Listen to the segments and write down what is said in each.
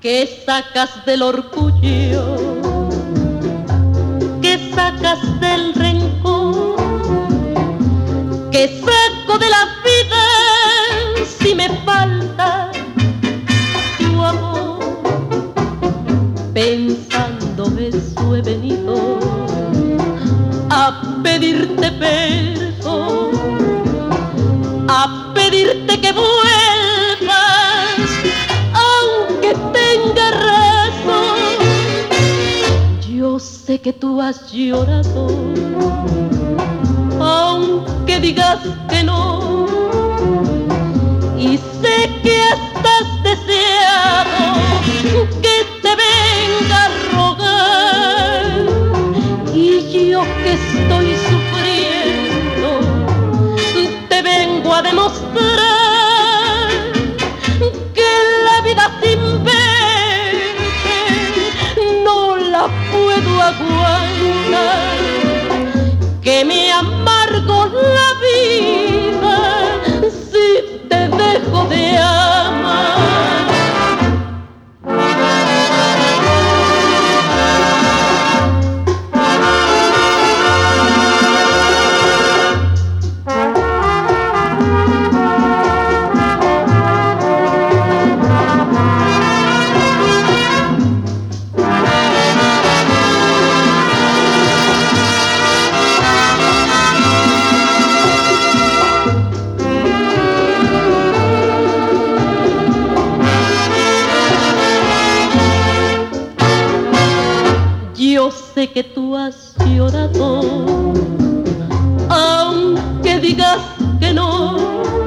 que sacas del orgullo, que sacas del rencor, que saco de la vida si me falta tu amor. Pensando eso he venido a pedirte perdón, a pedirte que vuelvas, aunque tenga razón. Yo sé que tú has llorado, aunque digas que no, y sé que estás deseado que te venga a rogar, y yo que estoy sufriendo te vengo a demostrar que la vida sin verte no la puedo aguantar, que me amargo la vida si te dejo de amar. Yo sé que tú has llorado, aunque digas que no,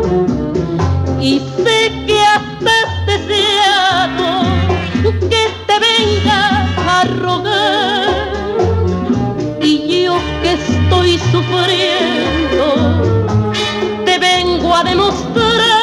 y sé que estás deseado que te venga a rogar, y yo que estoy sufriendo te vengo a demostrar